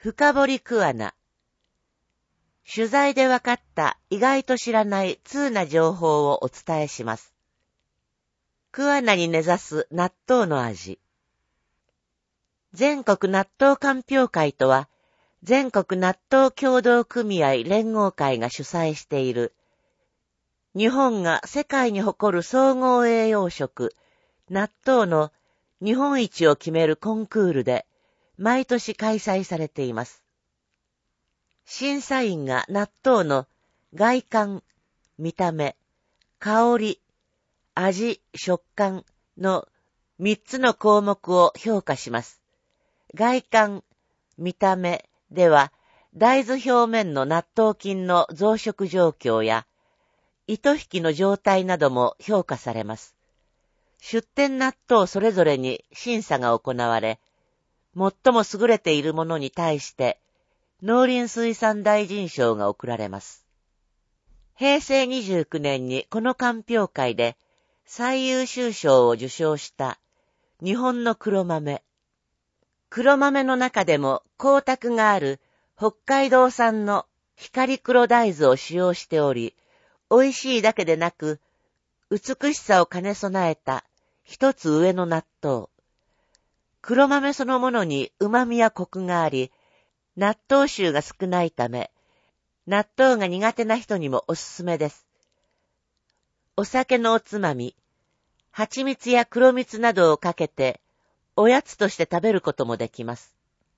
深掘り桑名。取材で分かった意外と知らない通な情報をお伝えします。桑名に根ざす納豆の味。全国納豆鑑評会とは、全国納豆協同組合連合会が主催している、日本が世界に誇る総合栄養食、納豆の日本一を決めるコンクールで、毎年開催されています。審査員が納豆の外観、見た目、香り、味、食感の3つの項目を評価します。外観、見た目では、大豆表面の納豆菌の増殖状況や、糸引きの状態なども評価されます。出店納豆それぞれに審査が行われ、最も優れているものに対して、農林水産大臣賞が贈られます。平成29年にこの鑑評会で最優秀賞を受賞した日本の黒豆。黒豆の中でも光沢がある北海道産の光黒大豆を使用しており、美味しいだけでなく、美しさを兼ね備えた一つ上の納豆。黒豆そのものに旨味やコクがあり、納豆臭が少ないため、納豆が苦手な人にもおすすめです。お酒のおつまみ、蜂蜜や黒蜜などをかけて、おやつとして食べることもできます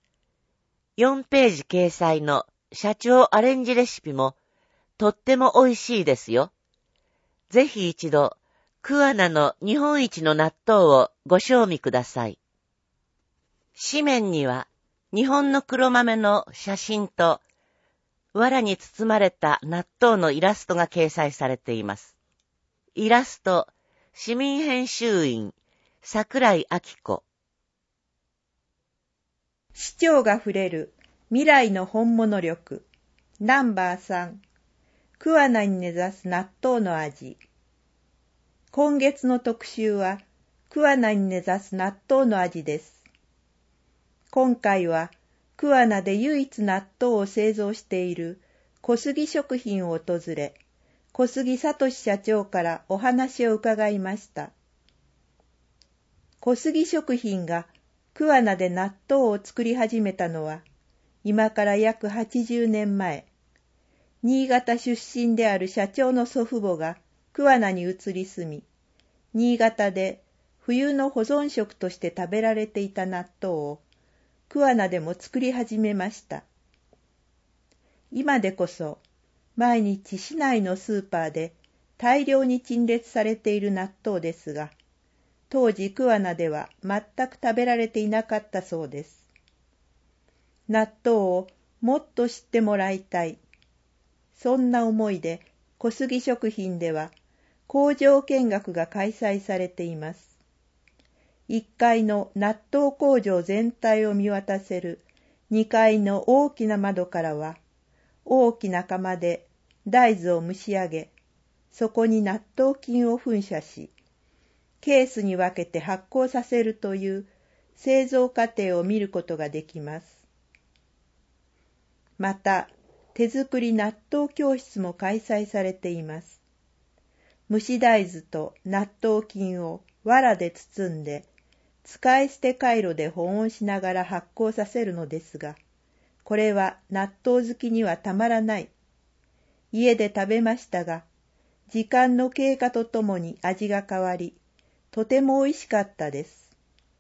。4ページ掲載の社長アレンジレシピも、とっても美味しいですよ。ぜひ一度、桑名の日本一の納豆をご賞味ください。紙面には、日本の黒豆の写真と、藁に包まれた納豆のイラストが掲載されています。イラスト、市民編集員、桜井明子。 市長が触れる未来の本物力。ナンバー3。桑名に根ざす納豆の味。今月の特集は、桑名に根ざす納豆の味です。今回は、桑名で唯一納豆を製造している小杉食品を訪れ、小杉聡社長からお話を伺いました。小杉食品が桑名で納豆を作り始めたのは、今から約80年前、新潟出身である社長の祖父母が桑名に移り住み、新潟で冬の保存食として食べられていた納豆を桑名でも作り始めました。今でこそ毎日市内のスーパーで大量に陳列されている納豆ですが、当時桑名では全く食べられていなかったそうです。納豆をもっと知ってもらいたい。そんな思いで小杉食品では工場見学が開催されています。1階の納豆工場全体を見渡せる2階の大きな窓からは、大きな釜で大豆を蒸し上げ、そこに納豆菌を噴射し、ケースに分けて発酵させるという製造過程を見ることができます。また、手作り納豆教室も開催されています。蒸し大豆と納豆菌を藁で包んで、使い捨て回路で保温しながら発酵させるのですが、これは納豆好きにはたまらない。家で食べましたが、時間の経過とともに味が変わり、とても美味しかったです。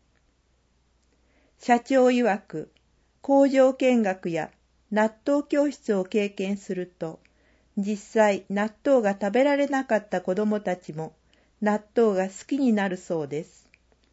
社長曰く、工場見学や納豆教室を経験すると、実際納豆が食べられなかった子どもたちも納豆が好きになるそうです。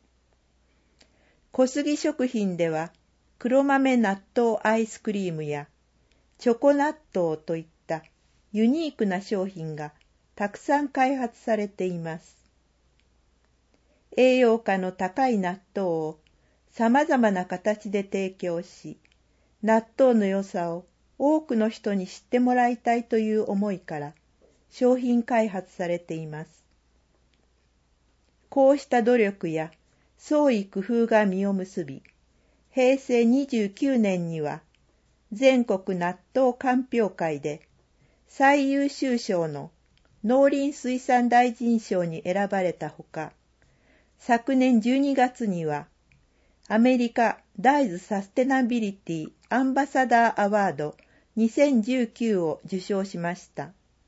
小杉食品では、黒豆納豆アイスクリームやチョコ納豆といったユニークな商品がたくさん開発されています。栄養価の高い納豆を様々な形で提供し、納豆の良さを多くの人に知ってもらいたいという思いから商品開発されています。こうした努力や創意工夫が実を結び、平成29年には全国納豆鑑評会で最優秀賞の農林水産大臣賞に選ばれたほか、昨年12月にはアメリカ大豆サステナビリティアンバサダーアワード2019を受賞しました。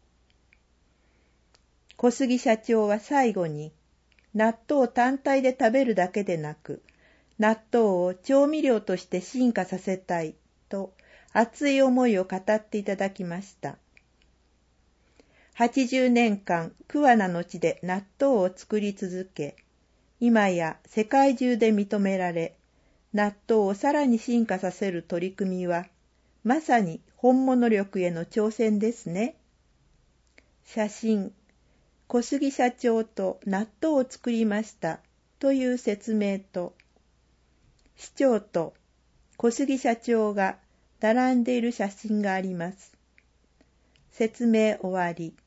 小杉社長は最後に、納豆単体で食べるだけでなく、納豆を調味料として進化させたいと熱い思いを語っていただきました。80年間桑名の地で納豆を作り続け、今や世界中で認められ、納豆をさらに進化させる取り組みは、まさに本物力への挑戦ですね。写真、小杉社長と納豆を作りましたという説明と、市長と小杉社長が並んでいる写真があります。説明終わり。